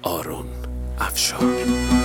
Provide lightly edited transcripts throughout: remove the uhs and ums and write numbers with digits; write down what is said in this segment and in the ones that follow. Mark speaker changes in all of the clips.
Speaker 1: آرون افشار.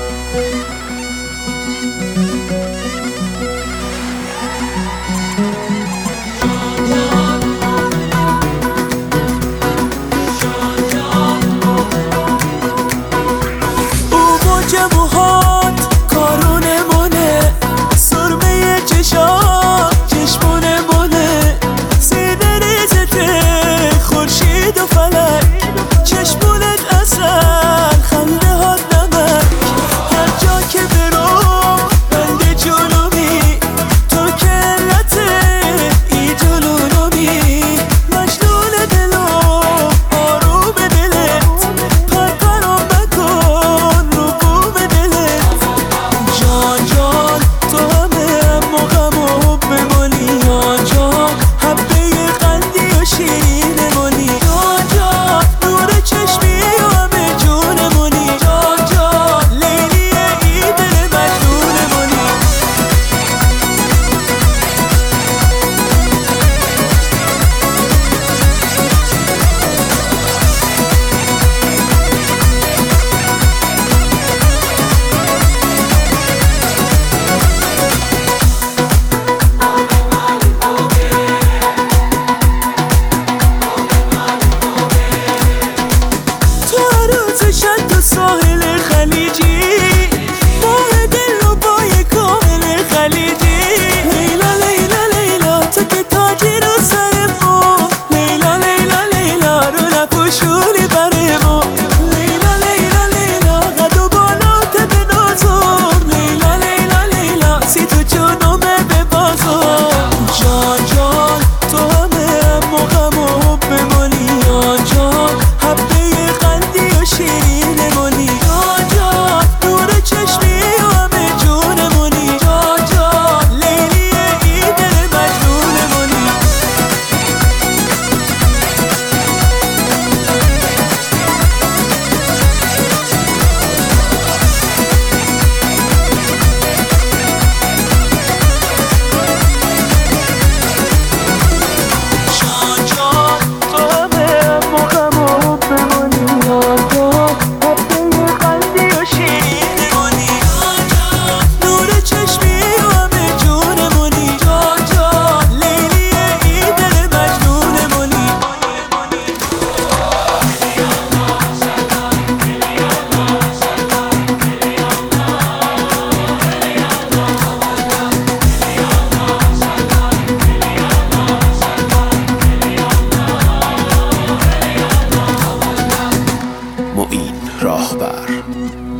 Speaker 2: ساحل خلیجی ماه دل رو با یک کامل خلیجی. لیلا لیلا لیلا تو که تاجی رو سر ما، لیلا لیلا لیلا رو نپوشونی بر ما. لیلا لیلا لیلا قد و بالات به نازم، لیلا لیلا لیلا سی تو جونمه به بازم. جان جان تو همه موقم و حب منی، جان جان حبه قندی و شیرین
Speaker 1: معین راهبر.